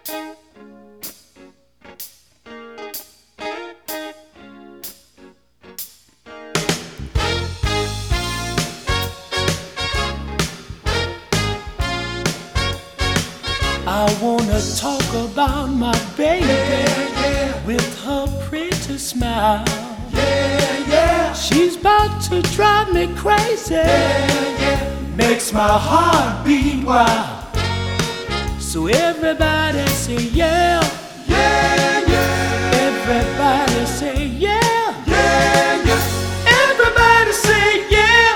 I wanna talk about my baby, with her pretty smile. She's about to drive me crazy, makes my heart beat wild. So everybody say yeah, everybody say yeah, everybody say yeah,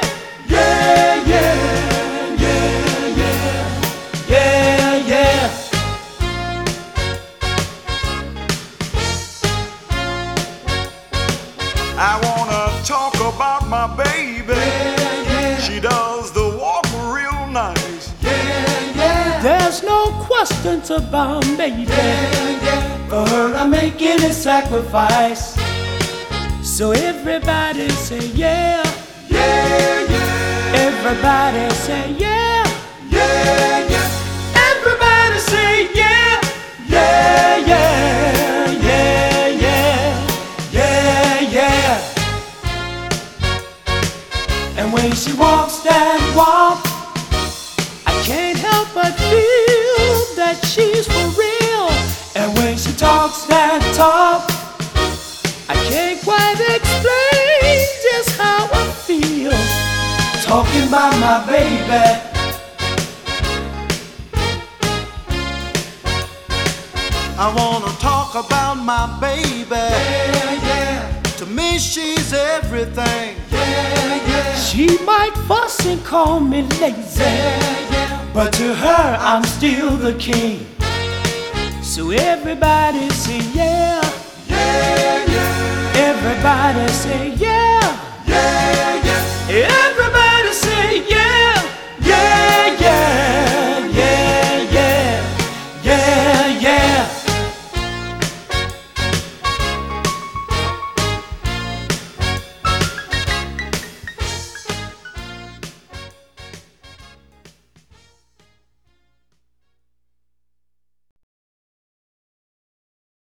I wanna talk about my baby. She does the walk real nice. There's no questions about me. For her I make any sacrifice. So everybody say yeah, everybody say yeah, everybody say yeah, And when she walks that walk, I can't help but feel that she's for real. And when she talks that talk, I can't quite explain just how I feel talking about my baby. I wanna talk about my baby. To me she's everything. She might fuss and call me lazy, but to her I'm still the king. So everybody say yeah, everybody say yeah.